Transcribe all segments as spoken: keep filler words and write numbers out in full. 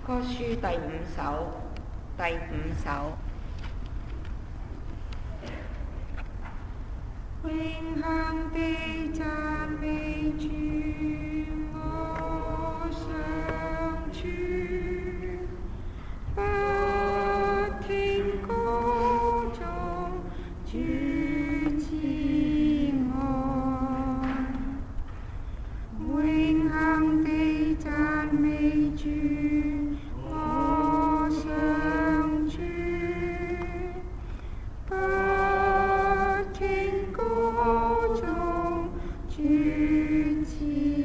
歌書第五首，第五首。 永恆地讚美主，我上主，不停歌頌主慈愛。永恆地讚美主，我上主，不停歌頌主慈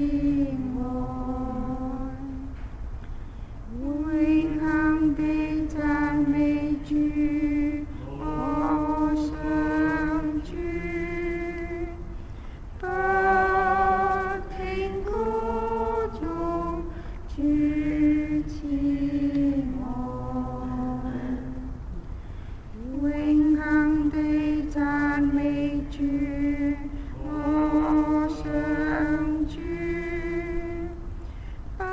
愛。永恆地讚美主，我上主，不停歌頌主慈愛。永恆地讚美主，我上主，不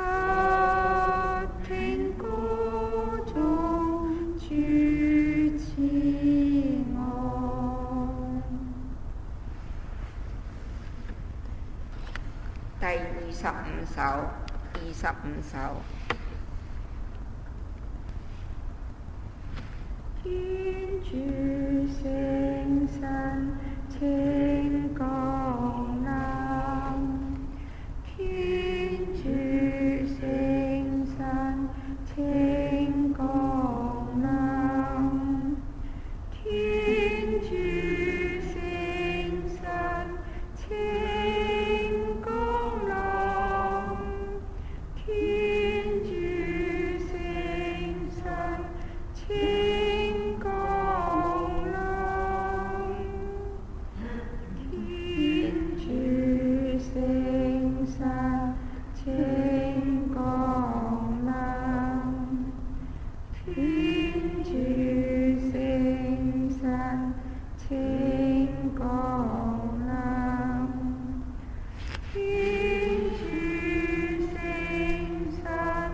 停歌頌主慈愛。 第二十五首，二十五首。 天主聖神請降臨，天主聖神請降臨，天主聖神請降臨，天主聖神請降臨，天主聖神請降臨，天主聖神請降臨，天主聖神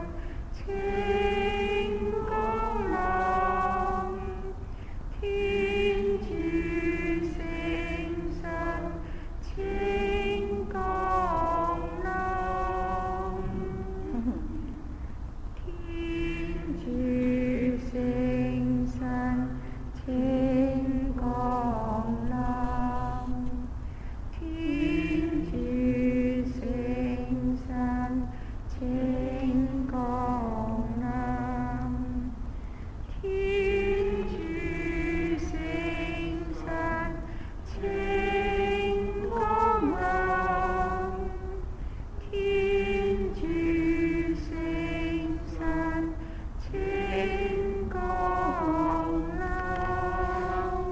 請降臨，天主聖神請降臨，天主聖神請降臨，天主聖神請降臨，天主聖神請降臨，天主聖神請降臨。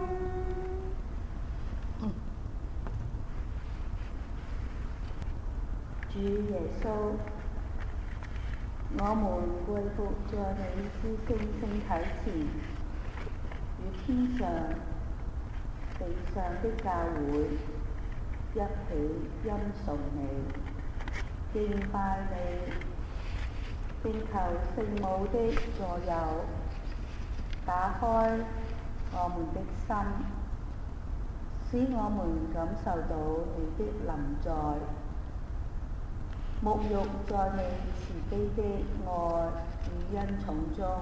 主耶穌，我們跪伏在你至聖聖體前，與天上、地上的教會一起欽崇你、敬拜你，並求聖母的助佑，打開我們的心，使我們感受到你的臨在，沐浴在你慈悲的愛與恩寵中。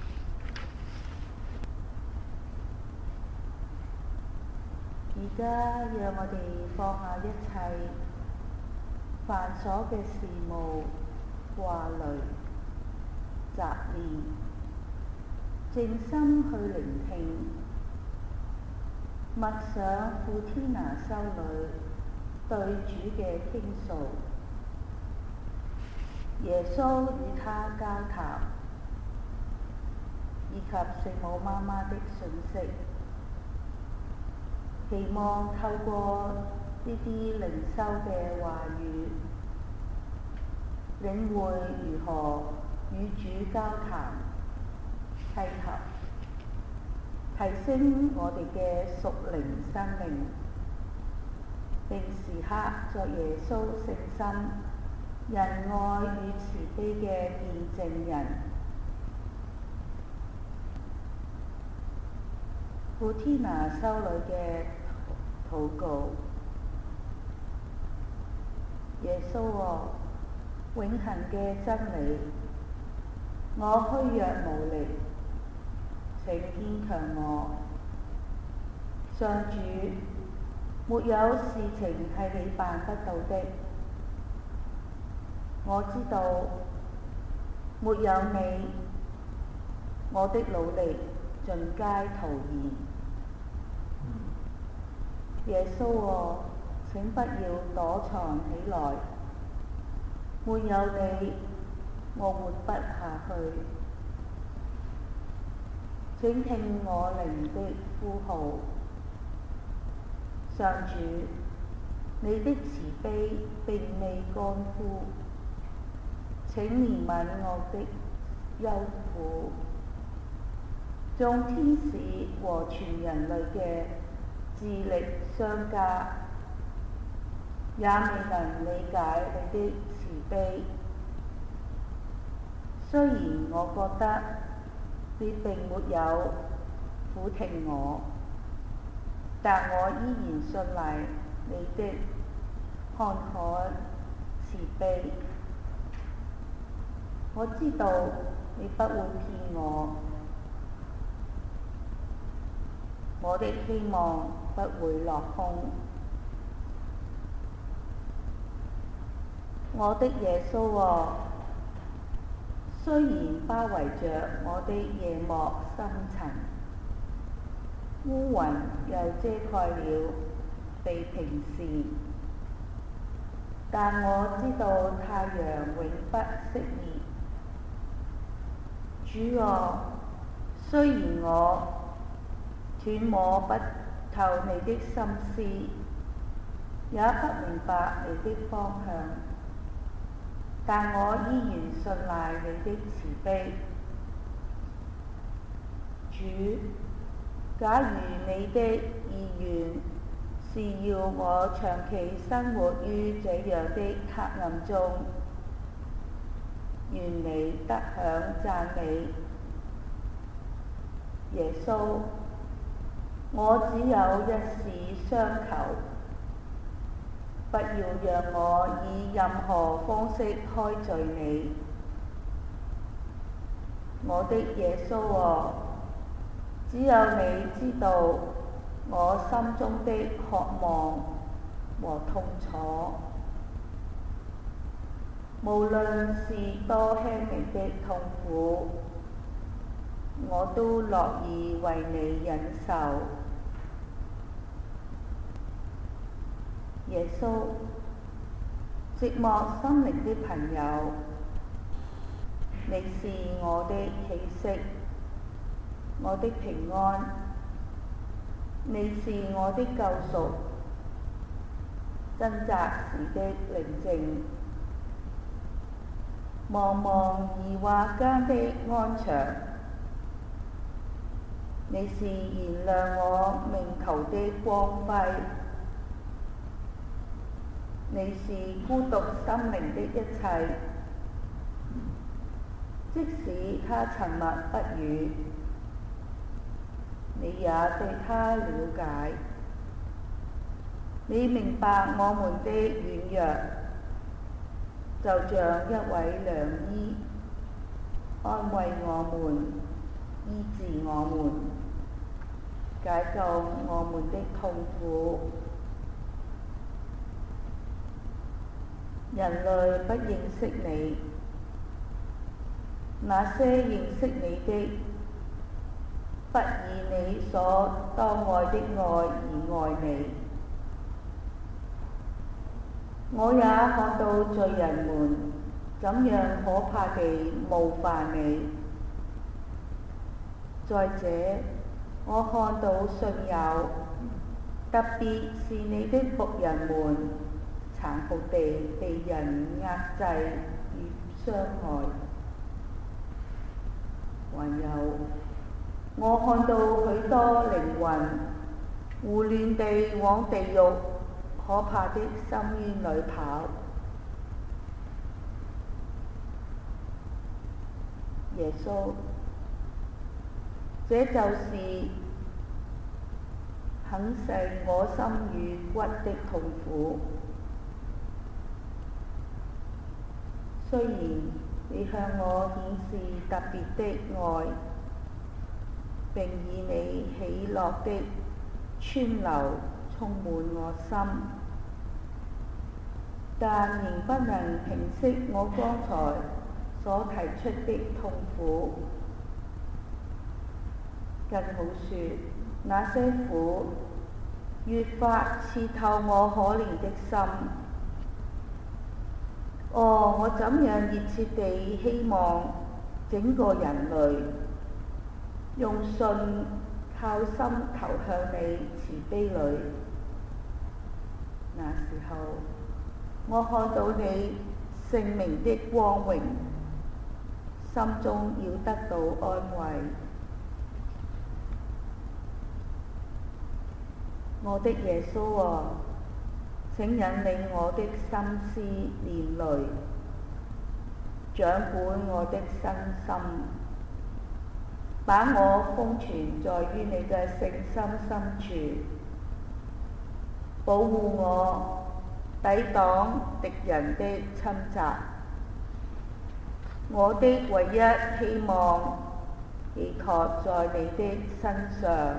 而家讓我哋放下一切繁瑣嘅事務、掛慮、雜念，靜心去聆聽，默想傅天娜修女對主嘅傾訴，耶穌與她交談，以及聖母媽媽的訊息，期望透過呢啲靈修嘅話語，領會如何與主交談、契合，提升我哋嘅屬靈生命，並時刻作耶穌聖心、仁愛與慈悲嘅見證人， 古天娜修女嘅禱告。耶穌啊，永恆嘅真理，我虛弱無力，請堅強我。上主，沒有事情係你辦不到的。我知道，沒有你，我的努力盡皆徒然。耶穌啊，請不要躲藏起來，沒有你，我活不下去。請聽我靈的呼號。上主，你的慈悲並未乾枯，請憐憫我的憂苦。眾天使和全人類嘅智力相加，也未能理解你的慈悲。雖然我覺得你並沒有俯聽我，但我依然信賴你的慷慨慈悲。我知道你不會騙我，我的希望不會落空。我的耶穌啊，雖然包圍着我的夜幕深層，烏雲又遮蓋了地平線，但我知道太陽永不熄滅。主啊，雖然我揣摸不透你的心思，也不明白你的方向，但我依然信賴你的慈悲。主，假如你的意願是要我長期生活於這樣的黑暗中，願你得享讚美。耶穌，我只有一事相求，不要讓我以任何方式開罪你。我的耶穌啊，只有你知道我心中的渴望和痛楚，無論是多輕微的痛苦，我都樂意為你忍受。耶穌，寂寞心靈的朋友，你是我的氣息，我的平安，你是我的救贖，掙扎時的寧靜，茫茫疑惑間的安詳，你是燃亮我命途的光輝，你是孤獨心靈的一切，即使他沉默不語，你也對他了解，你明白我們的軟弱，就像一位良醫，安慰我們，醫治我們，解救我們的痛苦。人類不認識你，那些認識你的，不以你所當愛的愛而愛你。我也看到罪人們怎樣可怕地冒犯你。再者，我看到信友，特別是你的僕人們，殘酷地被人壓制與傷害。還有，我看到許多靈魂胡亂地往地獄可怕的深淵裏跑。耶穌，這就是肯承我心與骨的痛苦。雖然你向我顯示特別的愛，並以你喜樂的川流充滿我心，但仍不能平息我剛才所提出的痛苦。更好說，那些苦越發刺透我可憐的心。哦，我怎樣熱切地希望整個人類用信靠心投向你慈悲裏。那時候，我看到你聖名的光榮，心中要得到安慰。我的耶穌啊，請引領我的心思念慮，掌管我的身心，把我封存在於你嘅聖心深處，保護我，抵擋敵人的侵襲。我的唯一希望寄託在你的身上。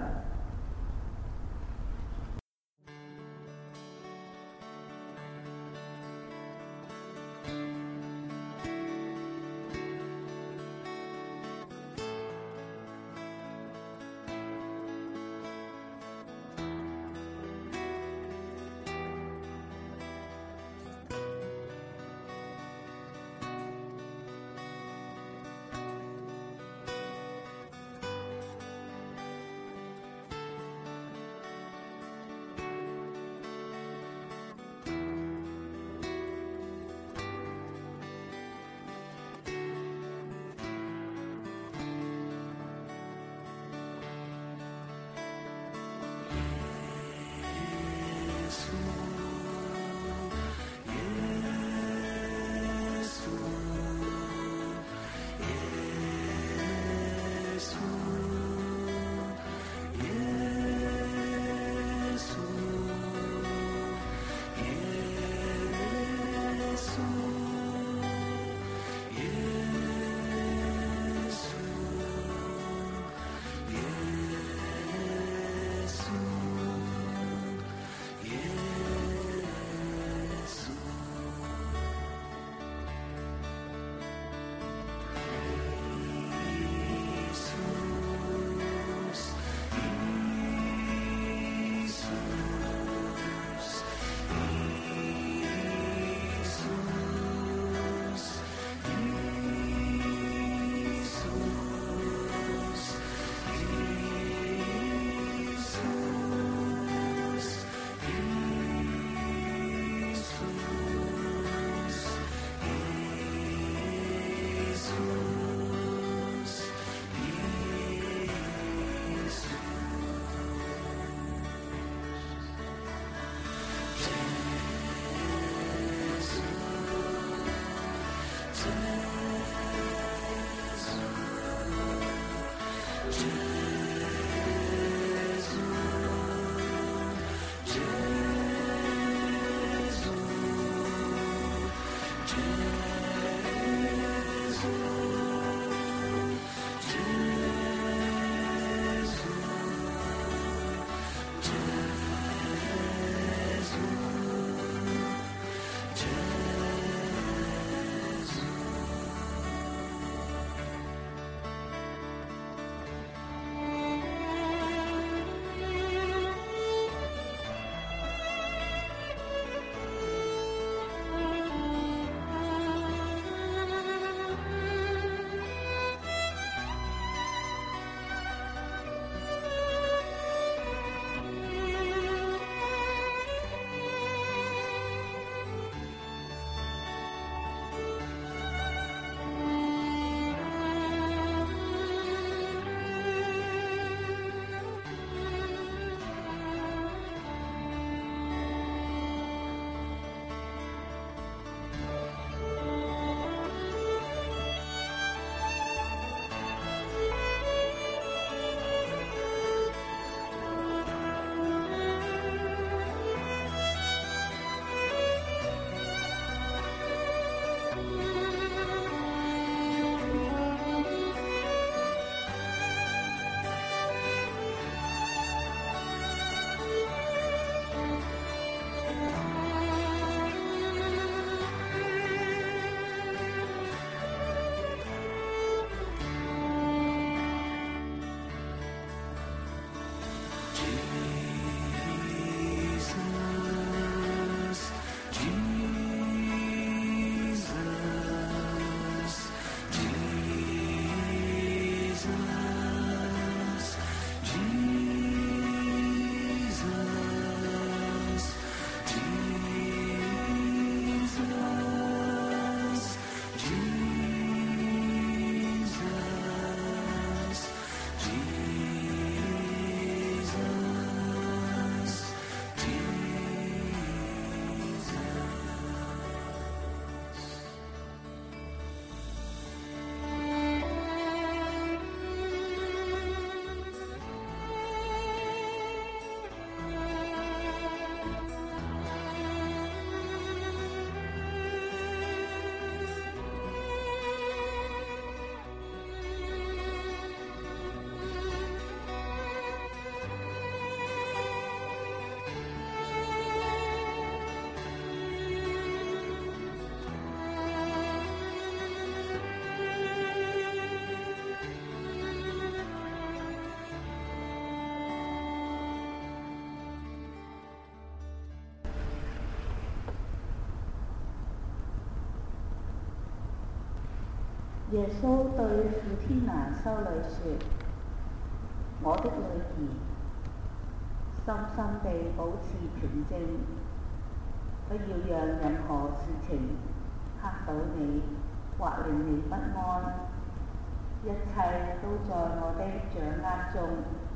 耶穌對傅天娜修女說：我的女兒，深深地保持平靜，不要讓任何事情嚇到你或令你不安，一切都在我的掌握中。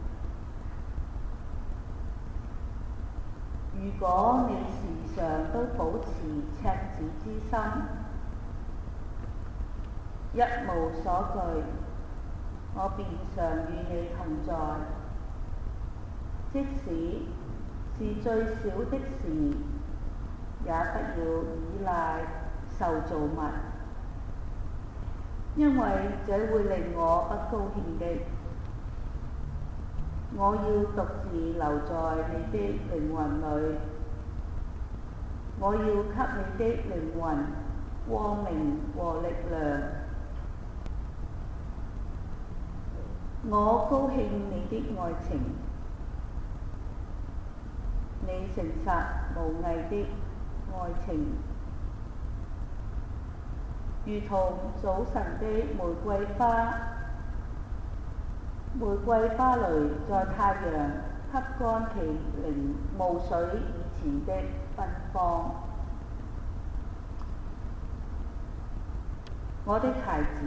如果你時常都保持赤子之心，一無所懼，我便常與你同在。即使是最小的事，也不要依賴受造物，因為這會令我不高興的。我要獨自留在你的靈魂裏，我要給你的靈魂光明和力量。我高興你的愛情，你誠實無偽的愛情，如同早晨的玫瑰花。玫瑰花蕾在太陽吸乾其凝霧水以前的芬芳。我的孩子，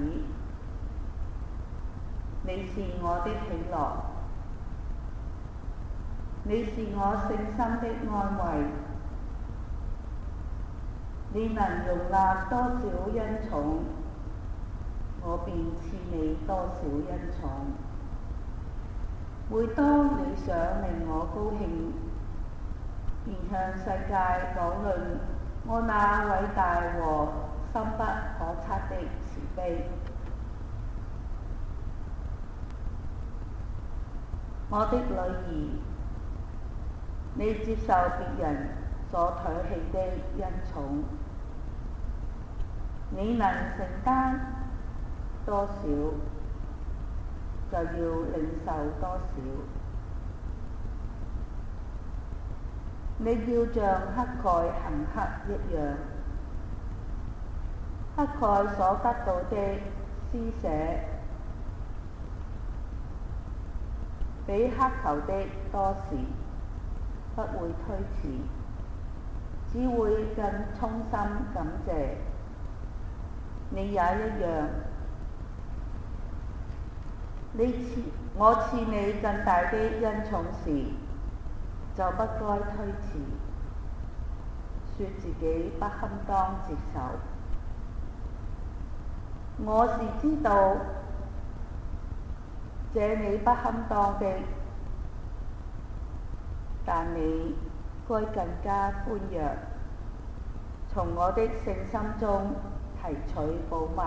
你是我的喜樂，你是我聖心的安慰。你能容納多少恩寵，我便賜你多少恩寵。每當你想令我高興，便向世界講論我那偉大和深不可測的慈悲。我的女兒，你接受別人所唾棄的恩寵，你能承擔多少，就要領受多少。你要像乞丐行乞一樣，乞丐所得到的施捨，比乞求的多時，不會推辭，只會更衷心感謝。你也一樣。你賜我賜你更大的恩寵時，就不該推辭，說自己不堪當接受。我是知道這你不堪當的，但你該更加寬容，從我的聖心中提取寶物。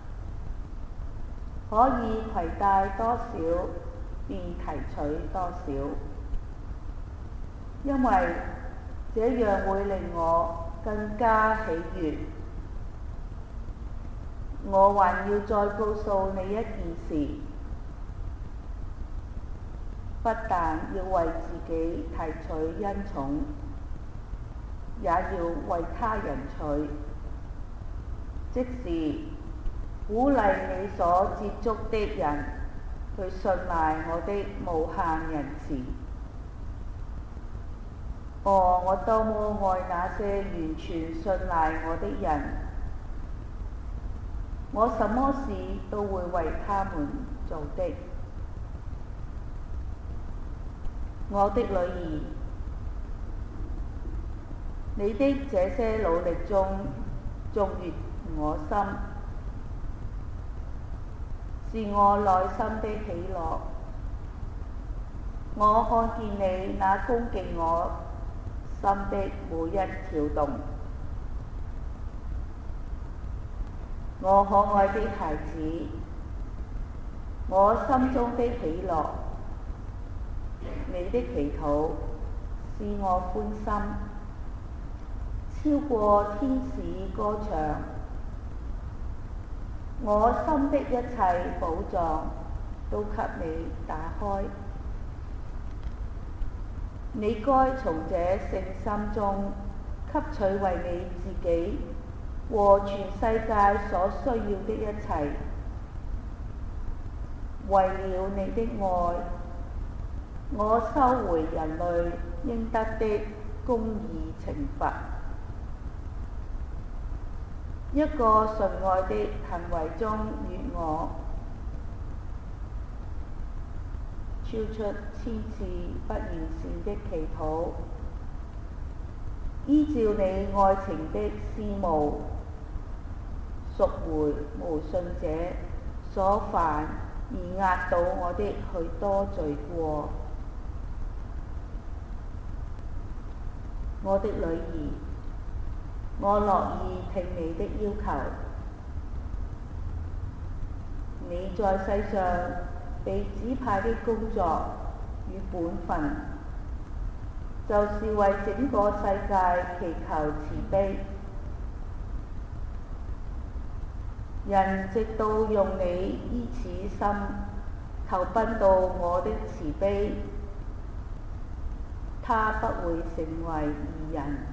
可以攜帶多少，便提取多少，因為這樣會令我更加喜悅。我還要再告訴你一件事，不但要為自己提取恩寵，也要為他人取，即是鼓勵你所接觸的人去信賴我的無限仁慈。哦，我多麼愛那些完全信賴我的人，我什麼事都會為他們做的。我的女兒，你的這些努力中縱悅我心，是我內心的喜樂。我看見你那恭敬我心的每一跳動。我可愛的孩子，我心中的喜樂，你的祈禱使我歡心，超過天使歌唱。我心的一切寶藏都給你打開，你該從這聖心中吸取為你自己和全世界所需要的一切。為了你的愛，我收回人類應得的公義懲罰。一個純愛的行為中與我，超出千次不完善的祈禱，依照你愛情的事務，贖回無信者所犯而壓倒我的許多罪過。我的女兒，我樂意聽你的要求。你在世上被指派的工作與本分，就是為整個世界祈求慈悲。人直到用你依此心投奔到我的慈悲，他不會成為義人。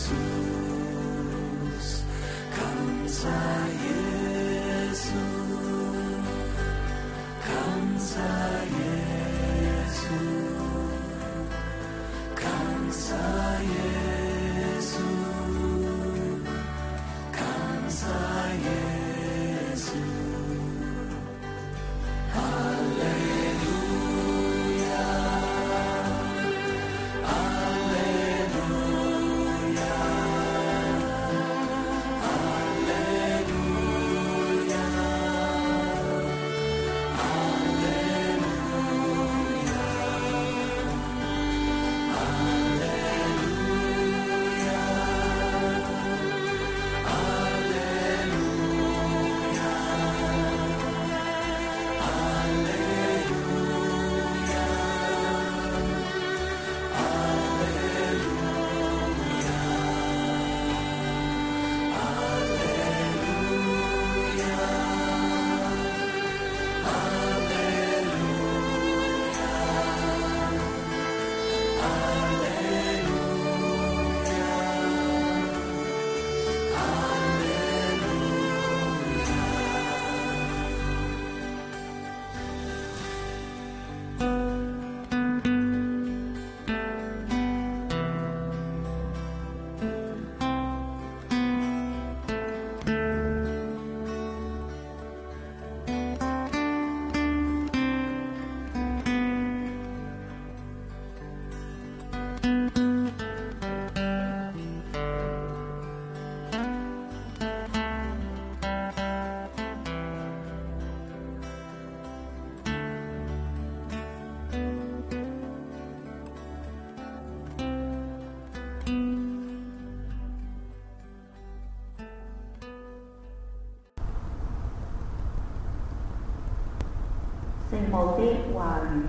聖母的話語，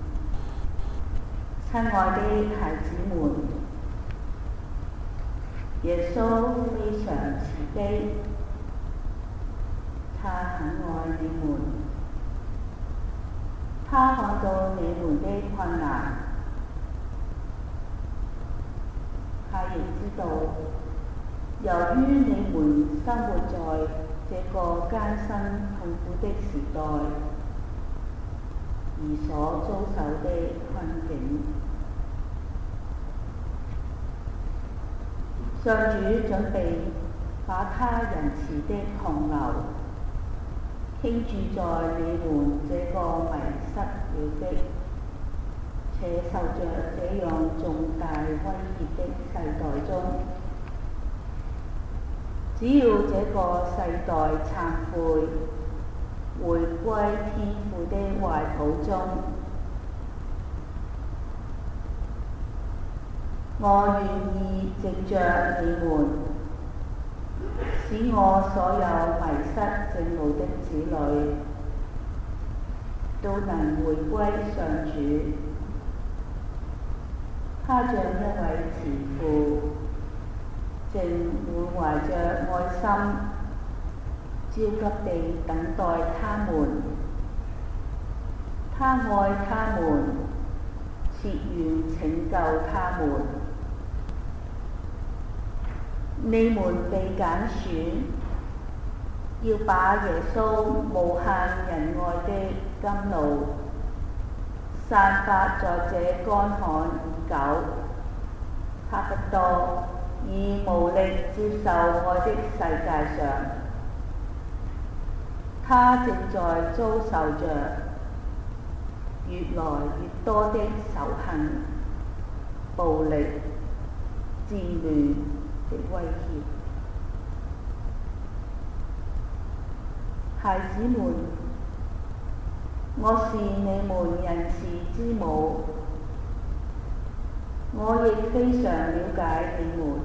親愛的孩子們，耶穌非常慈悲，他很愛你們，他看到你們的困難，他亦知道，由於你們生活在這個艱辛痛苦的時代，而所遭受的困境，上主準備把他仁慈的洪流傾注在你們這個迷失了的，且受着這樣重大威脅的世代中。只要這個世代懺悔，回歸天父的懷抱中，我願意藉着你們，使我所有迷失正路的子女都能回歸上主。他像一位慈父，正滿懷着愛心，焦急地等待他們，他愛他們，切願拯救他們。你們被揀選，要把耶穌無限仁愛的甘露散發在這乾旱已久、差不多已無力接受愛的世界上。他正在遭受着越來越多的仇恨、暴力、戰亂的威脅。孩子們，我是你們仁慈之母，我亦非常了解你們。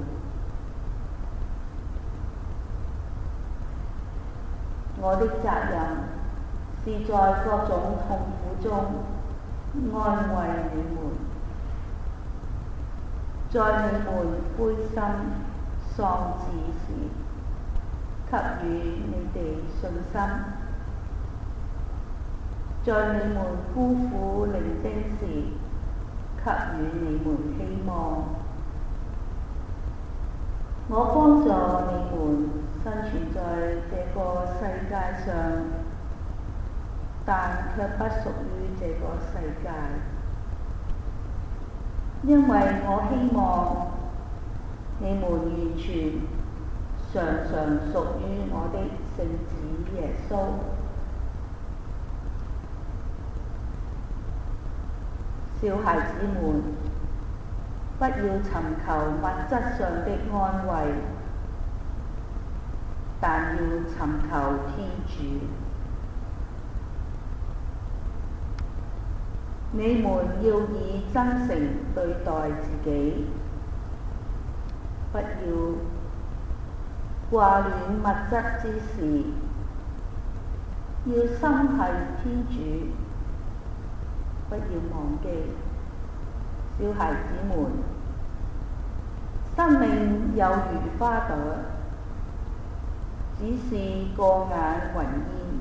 我的責任是在各種痛苦中安慰你們，在你們灰心喪志時給予你哋信心，在你們孤苦伶仃時給予你們希望。 我幫助你們生存在這個世界上，但卻不屬於這個世界，因為我希望你們完全常常屬於我的聖子耶穌。小孩子們，不要尋求物質上的安慰，但要尋求天主。你們要以真誠對待自己，不要掛戀物質之事，要心繫天主。不要忘記，小孩子們，生命有如花朵，只是過眼雲煙。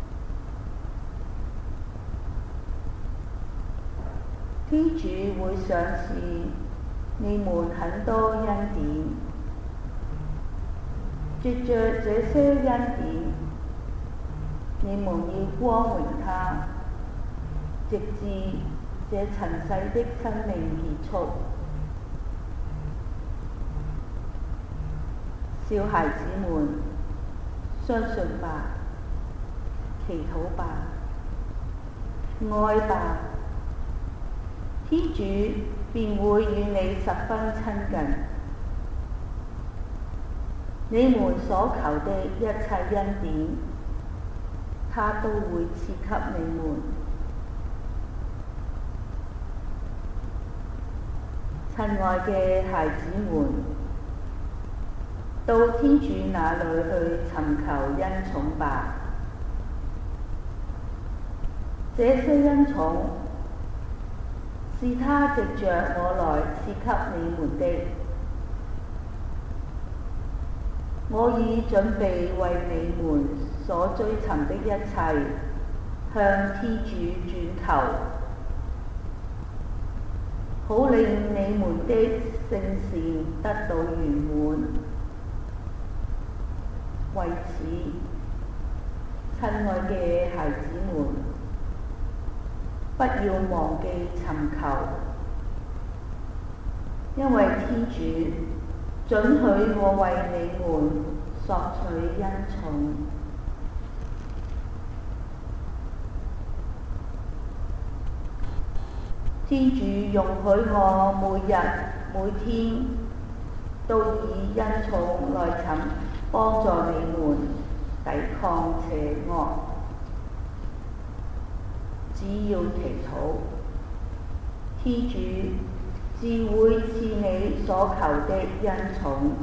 天主會賞賜你們很多恩典，藉着這些恩典，你們要光榮他，直至這塵世的生命結束。小孩子們，相信吧，祈禱吧，愛吧，天主便會與你十分親近。你們所求的一切恩典，他都會賜給你們。親愛嘅孩子們，到天主那裏去尋求恩寵吧。這些恩寵是他藉着我來賜給你們的。我已準備為你們所追尋的一切，向天主轉求，好令你們的聖善得到圓滿。為此，親愛嘅孩子們，不要忘記尋求，因為天主准許我為你們索取恩寵。天主容許我每日每天都以恩寵來尋幫助你們抵抗邪惡。只要祈禱，天主自會賜你所求的恩寵。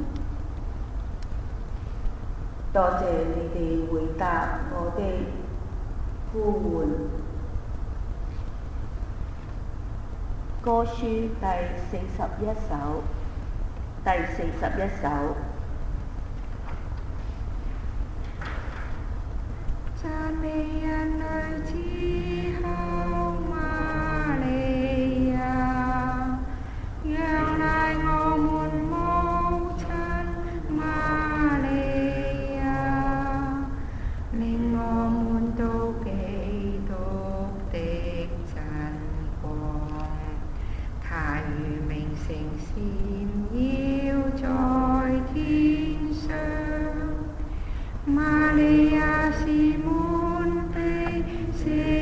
多謝你哋回答我的呼喚。歌書第四十一首，第四十一首。 讚美人類之後瑪利亞，仰賴我們母親瑪利亞，令我們都基督的真光，他如明星閃耀在天上。瑪利亞是滿地聖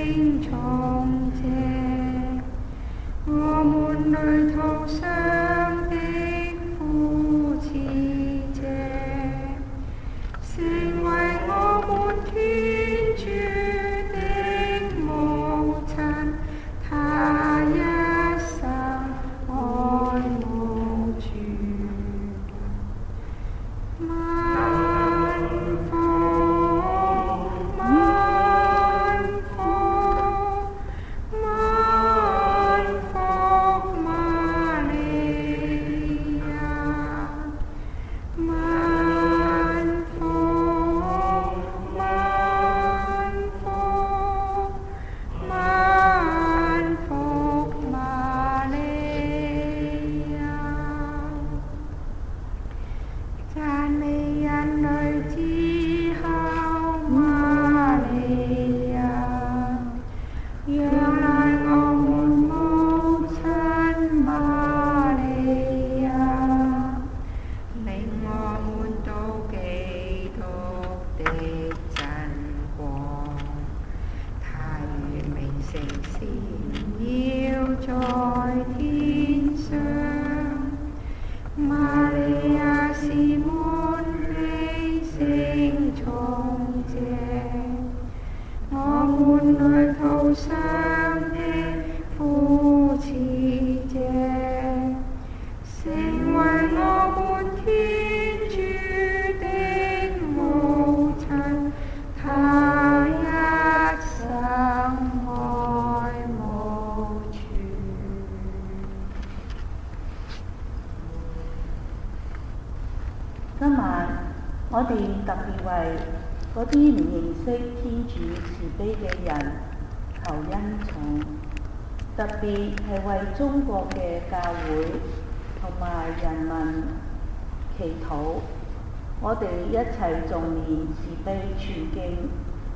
為嗰啲唔認識天主慈悲嘅人求恩寵，特別係為中國嘅教會同埋人民祈禱。我哋一齊頌念慈悲全經，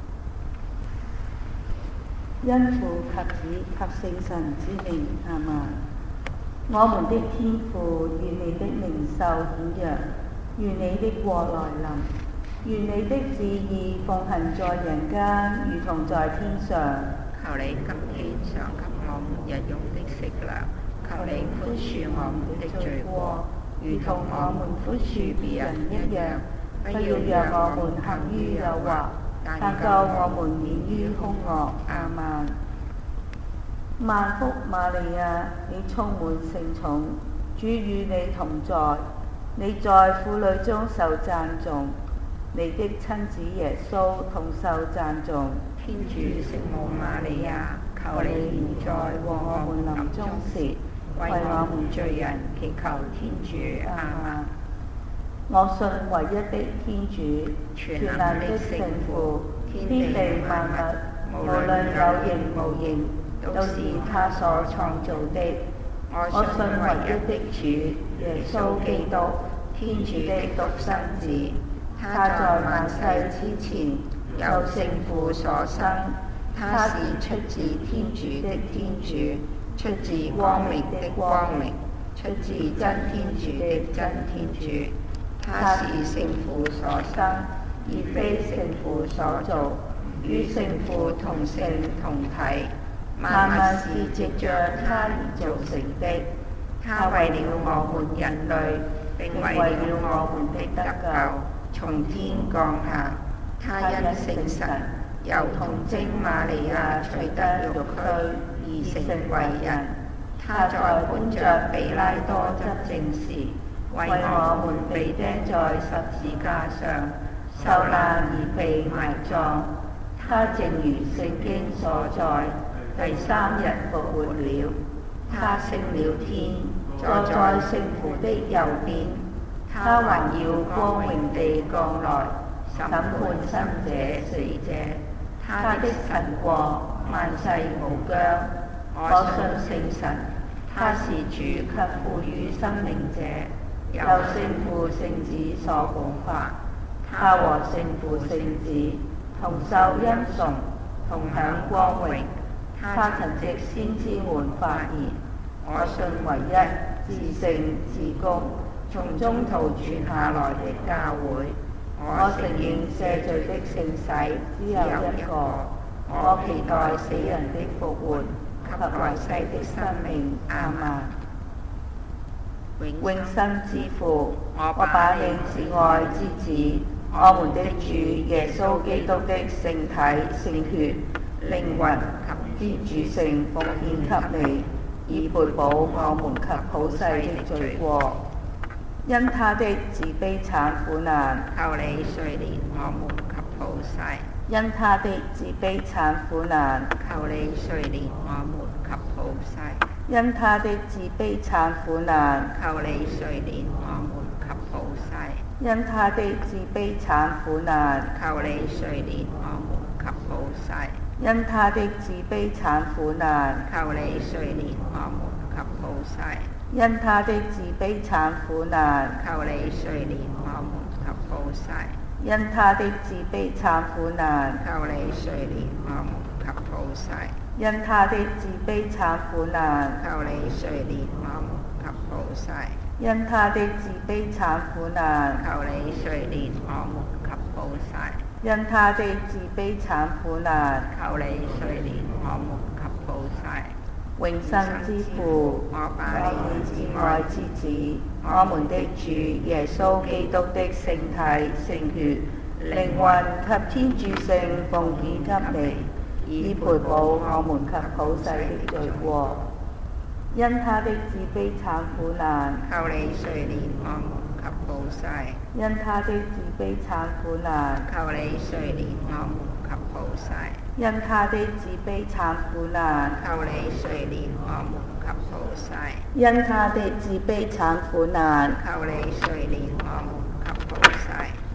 因父及子及聖神之名，阿們。我們的天父，願你的名受顯揚，願你的國來臨，願你的旨意奉行在人間，如同在天上。 求你今天賞給我們日用的食糧，求你寬恕我們的罪過，如同我們寬恕別人一樣。不要讓我們陷於誘惑，但救我們免於兇惡。阿們。 萬福瑪利亞，你充滿聖寵，主與你同在，你在婦女中受讚頌，你的親子耶穌同受讚頌。 天主聖母瑪利亞，求你現在和我們臨終時，為我們罪人祈求天主。阿們。 我信唯一的天主，全能的聖父，天地萬物，無論有形無形，都是他所創造的。我信唯一的主耶穌基督，天主的獨生子，他在萬世之前由聖父所生，他是出自天主的天主，出自光明的光明，出自真天主的真天主。他是聖父所生，而非聖父所造，與聖父同性同體。萬物是藉着他而造成的。他為了我們人類，並為了我們的得救，從天降下。他因聖神由童貞瑪利亞取得肉軀，而成為人。他在本着彼拉多執政時，為我們被釘在十字架上，受難而被埋葬。他正如聖經所載，第三日復活了。他升了天，坐在聖父的右邊。他還要光榮地降來，審判生者死者。他的神國萬世無疆。我信聖神，他是主及賦予生命者，由聖父聖子所補發。他和聖父聖子同受恩崇，同享光榮。他曾藉先知們發言，我信唯一至聖至公，從中途傳下來的教會。我承認赦罪的聖洗只有一個。我期待死人的復活及來世的生命。阿們。永生之父，我把你至愛之子，我們的主耶穌基督的聖體聖血、靈魂及天主性奉獻給你，以賠補我們及普世的罪過。因他的自卑慘苦難， 求你垂憐我們及普世。 因他的自卑慘苦難， 求你垂憐我們及普世。 因他的自卑慘苦難， 求你垂憐我們及普世。 因他的自卑慘苦難， 求你垂憐我們及普世。 因他的自卑慘苦難， 求你垂憐我們及普世。 因他的自卑慘苦難， 求你垂憐我們及普世。 因他的自卑慘苦難， 求你垂憐我們及普世。 因他的自卑慘苦難， 求你垂憐我們及普世。 因他的自卑慘苦難， 求你垂憐我們及普世。 因他的自卑慘苦難， 求你垂憐我們及普世。 永生之父， 我把你至愛之子，我們的主耶穌基督的聖體聖血、靈魂及天主性奉獻給你，以賠補我們及普世的罪過。因他的自卑慘苦難， 求你垂憐我們及普世。 因他的自卑慘苦難， 求你垂憐我們及普世。 因他的自卑慘苦難， 求你垂憐我們及普世。 因他的自卑慘苦難， 求你垂憐我們及普世。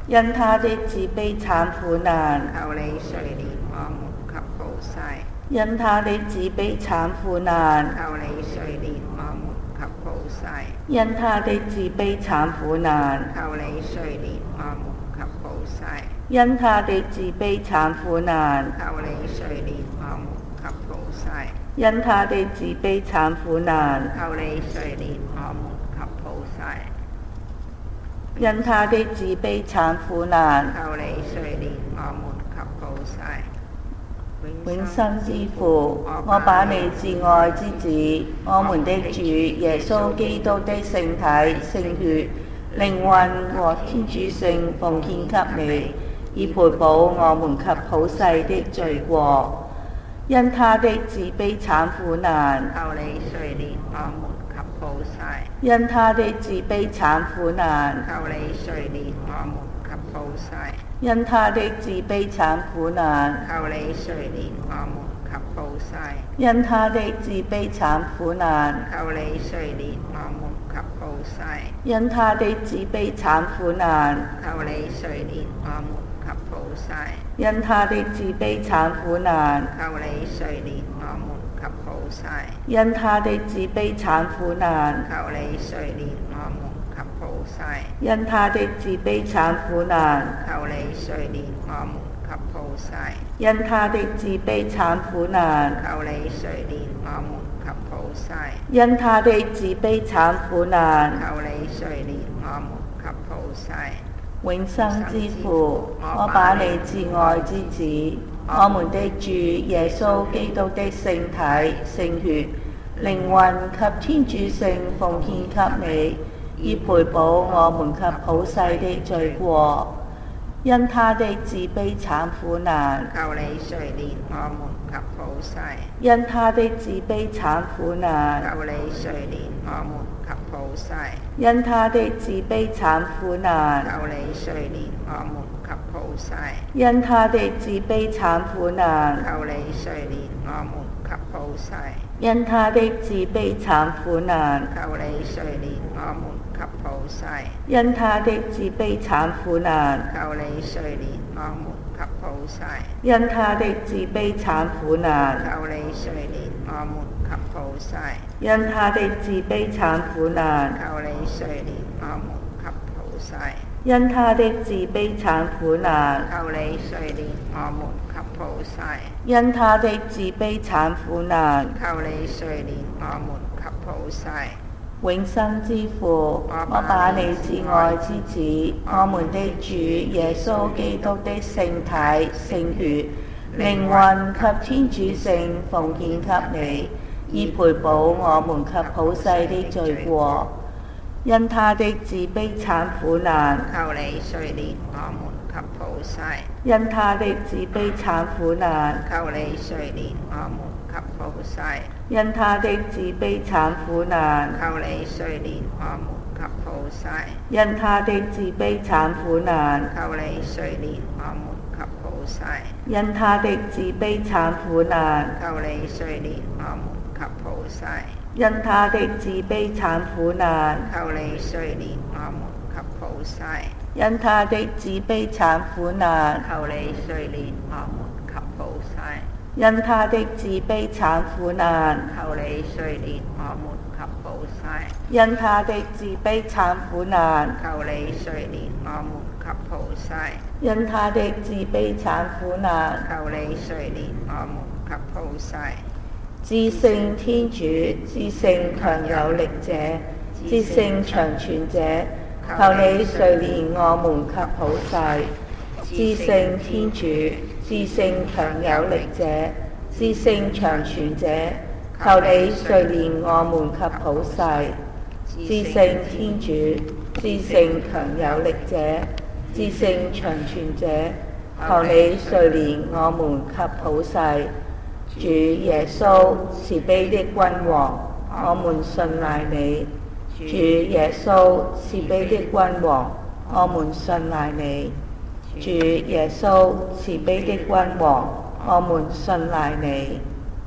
因他的慈悲慘苦難， 求你垂憐我們及普世。 因他的慈悲慘苦難， 求你垂憐我們及普世。 因他的慈悲慘苦難， 求你垂憐我們及普世。 因他的慈悲慘苦難， 求你垂憐我們及普世。 因他的慈悲慘苦難， 求你垂憐我們及普世。 因他的慈悲慘苦難， 求你垂憐我們及普世。 永生之父，我把你至愛之子，我們的主耶穌基督的聖體、聖血、靈魂和天主性奉獻給你，以賠補我們及普世的罪過。因他的慈悲慘苦難， 求你垂憐我們及普世。 因他的慈悲慘苦難， 求你垂憐我們及普世。 因他的慈悲慘苦難， 求你垂憐我們及普世。 因他的慈悲慘苦難， 求你垂憐我們及普世。 因他的慈悲慘苦難， 求你垂憐我們及普世。 因他的慈悲慘苦難， 求你垂憐我們及普世。 因他的慈悲慘苦難， 求你垂憐我們及普世。 因他的慈悲慘苦難， 求你垂憐我們及普世。 因他的慈悲慘苦難， 求你垂憐我們及普世。 因他的慈悲慘苦難， 求你垂憐我們及普世。 永生之父，我把你至愛之子，我們的主耶穌基督的聖體、聖血、靈魂及天主性奉獻給你，以賠補我們及普世的罪過。因他的慈悲慘苦難， 求你垂憐我們及普世。 因他的慈悲慘苦難， 求你垂憐我們及普世。 因他的慈悲慘苦難， 求你垂憐我們及普世。 因他的慈悲慘苦難， 求你垂憐我們及普世。 因他的慈悲慘苦難， 求你垂憐我們及普世。 因他的慈悲慘苦難， 求你垂憐我們及普世。 因他的慈悲慘苦難， 求你垂憐我們及普世。 因他的慈悲慘苦難， 求你垂憐我們及普世。 因他的慈悲慘苦難， 求你垂憐我們及普世。 因他的慈悲慘苦難， 求你垂憐我們及普世。 永生之父，我把你至愛之子，我們的主耶穌基督的聖體、聖血、靈魂及天主性奉獻給你，以賠補我們及普世的罪過。因他的慈悲慘苦難， 求你垂憐我們及普世。 因他的慈悲慘苦難， 求你垂憐我們及普世。 因他的慈悲慘苦難， 求你垂憐我們及普世。 因他的慈悲慘苦難， 求你垂憐我們及普世。 因他的慈悲慘苦難， 求你垂憐我們及普世。 因他的慈悲慘苦難， 求你垂憐我們及普世。 因他的慈悲慘苦難， 求你垂憐我們及普世。 因他的慈悲慘苦難， 求你垂憐我們及普世。 因他的慈悲慘苦難， 求你垂憐我們及普世。 因他的慈悲慘苦難， 求你垂憐我們及普世。 至聖天主，至聖強有力者，至聖長存者，求你垂憐我們及普世。至聖天主，至聖強有力者，至聖長存者，求你垂憐我們及普世。至聖天主，至聖強有力者，至聖長存者，求你垂憐我們及普世。主耶穌，慈悲的君王，我們信賴你。主耶穌，慈悲的君王，我們信賴你。主耶穌，慈悲的君王，我們信賴你。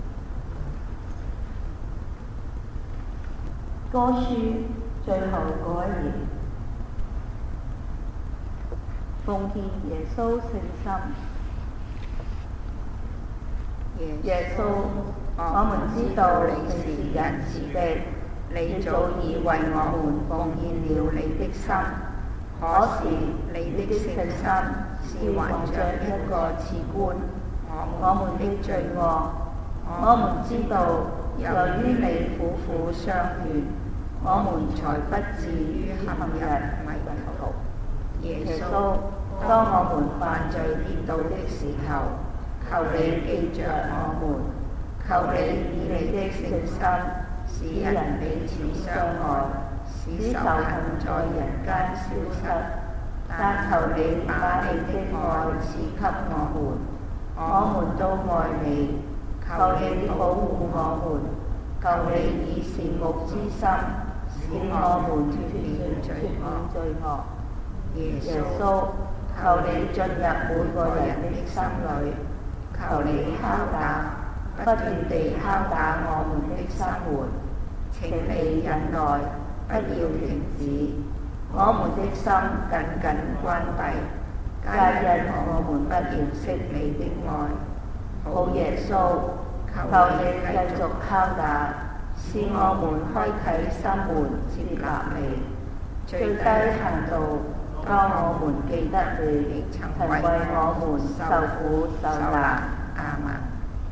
歌書最後嗰一頁， 奉獻耶穌聖心。耶穌，我們知道你是仁慈的，你早已為我們奉獻了你的心，可是你的聖心是還像一個刺冠我們的罪惡。我們知道，由於你苦苦相勸，我們才不至於陷入迷途。耶穌，當我們犯罪跌倒的時候，求你記着我們，求你以你的聖心使人彼此相愛，使仇恨在人間消失。但求你把你的愛賜給我們，我們都愛你。求你保護我們，求你以善牧之心使我們脫免罪惡。罪惡。耶穌，求你進入每個人的心裏，求你敲打，不斷地敲打我們的心門。請你忍耐，不要停止。我們的心緊緊關閉，皆因我們不認識你的愛。好耶穌，求你繼續敲打，使我們開啟心門接納你。最低限度，當我們記得你曾為我們受苦受難。阿們。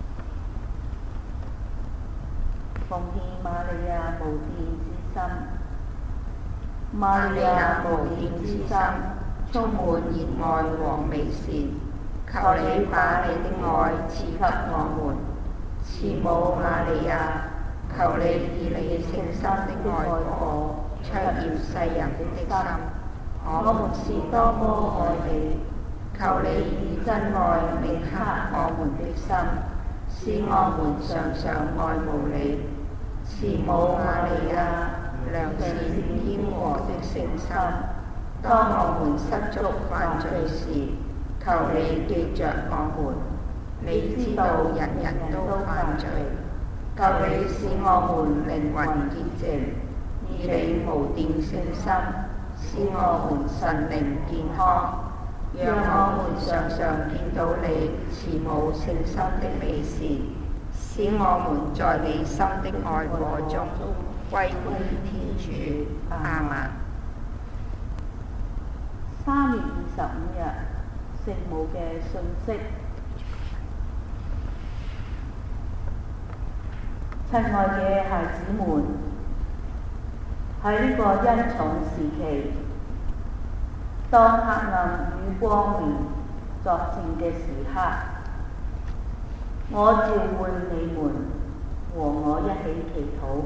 奉獻瑪利亞無玷之心。瑪利亞無玷之心，充滿熱愛和美善。求你把你的愛賜給我們。慈母瑪利亞，求你以你聖心的愛火灼熱世人的心。我們是多麼愛你！求你以真愛銘刻我們的心，使我們常常愛慕你。慈母瑪利亞，良善謙和的聖心，當我們失足犯罪時，求你記着我們。你知道人人都犯罪，求你使我們靈魂潔淨，以你無玷聖心，使我們神靈健康，讓我們常常見到你慈母聖心的美事，使我們在你心的愛火中歸於天主。阿們。三月二十五日，聖母嘅訊息。親愛嘅孩子們，喺呢個恩寵時期，當黑暗與光明作戰嘅時刻，我召喚你們和我一起祈禱。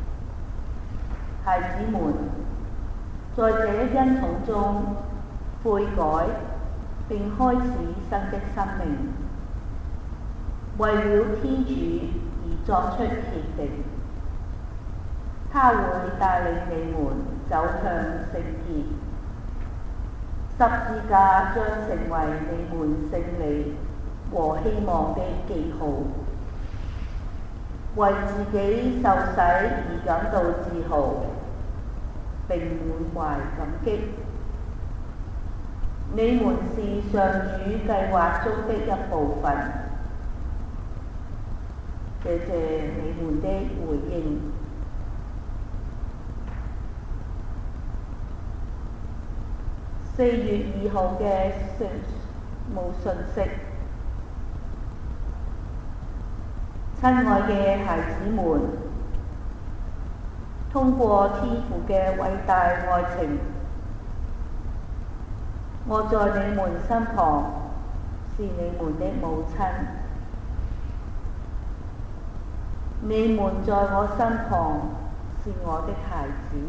孩子們，在這恩寵中悔改並開始新的生命，為了天主而作出決定，他會帶領你們走向聖潔。十字架將成為你們勝利和希望的記號。為自己受洗而感到自豪並滿懷感激。你們是上主計劃中的一部分。謝謝你們的回應。四月二號嘅聖母訊息。親愛嘅孩子們，通過天父嘅偉大愛情，我在你們身旁，是你們的母親。你們在我身旁，是我的孩子，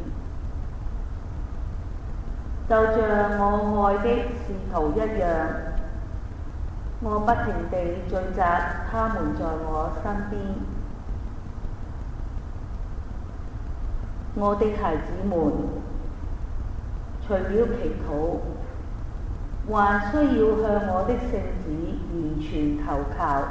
就像我愛的使徒一樣，我不停地聚集他們在我身邊。我的孩子們，除了祈禱，還需要向我的聖子完全投靠。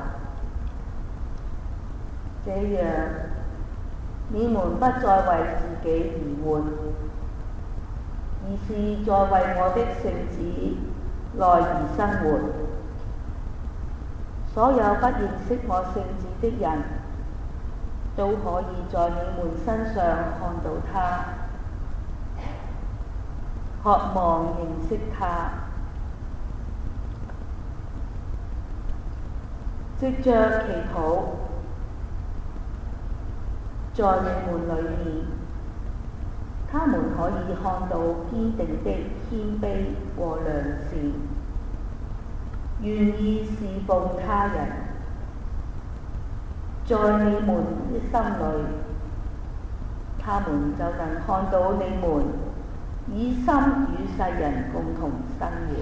這樣，你們不再為自己而活，而是在為我的聖子內而生活。所有不認識我聖子的人，都可以在你們身上看到他，渴望認識他。藉着祈禱，在你們裏面，他們可以看到堅定的謙卑和良善，願意侍奉他人。在你們的心裏，他們就能看到你們以心與世人共同生活。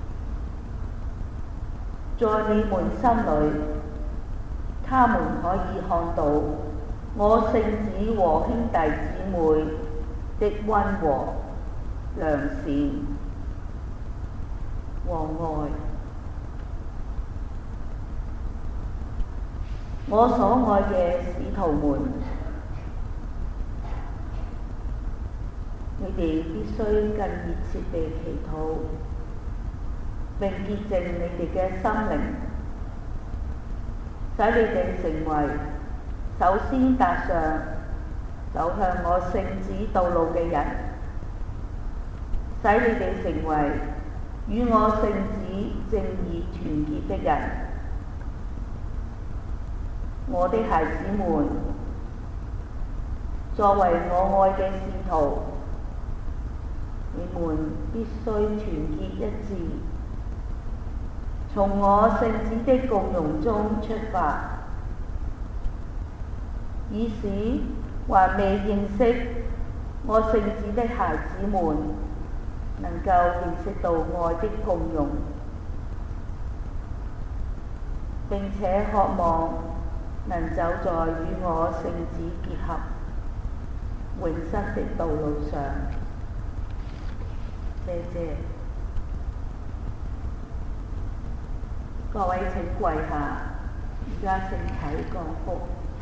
在你們心裏，他們可以看到我聖子和兄弟姊妹的溫和、良善和愛。我所愛嘅使徒們，你哋必須更熱切地祈禱，並潔淨你哋嘅心靈，使你哋成為首先踏上走向我聖子道路嘅人，使你哋成為與我聖子正義團結的人。我的孩子們，作為我愛嘅使徒，你們必須團結一致，從我聖子的共融中出發，以使還未認識我聖子的孩子們能夠認識到愛的共融，並且渴望能走在與我聖子結合永生的道路上。謝謝。各位請跪下，而家聖體降福。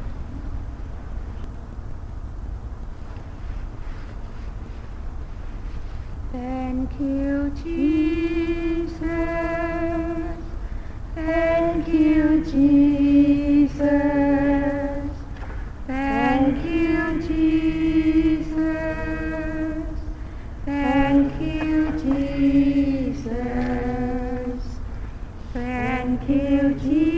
Thank you, Jesus. Thank you, Jesus. Thank you, Jesus. Thank you, Jesus. Thank you, Jesus.